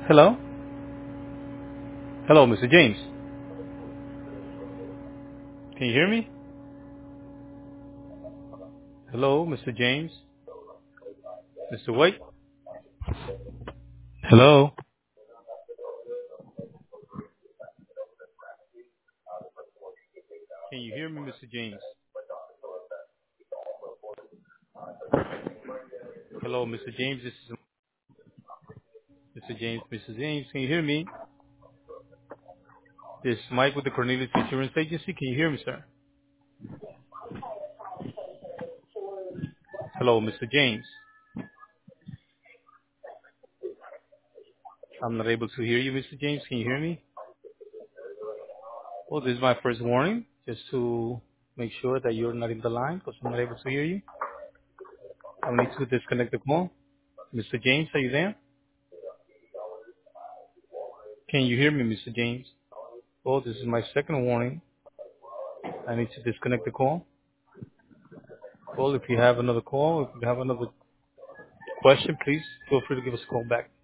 Hello? Hello, Mr. James. Can you hear me? Hello, Mr. James. Mr. White? Hello? Can you hear me, Mr. James? Hello, Mr. James. This is Mr. James. Mr. James, can you hear me? This is Mike with the Cornelius Insurance Agency. Can you hear me, sir? Hello, Mr. James. I'm not able to hear you, Mr. James. Can you hear me? Well, this is my first warning, just to make sure that you're not in the line because I'm not able to hear you. I need to disconnect the call. Mr. James, are you there? Can you hear me, Mr. James? Well, this is my second warning. I need to disconnect the call. Well, if you have another call, if you have another question, please feel free to give us a call back.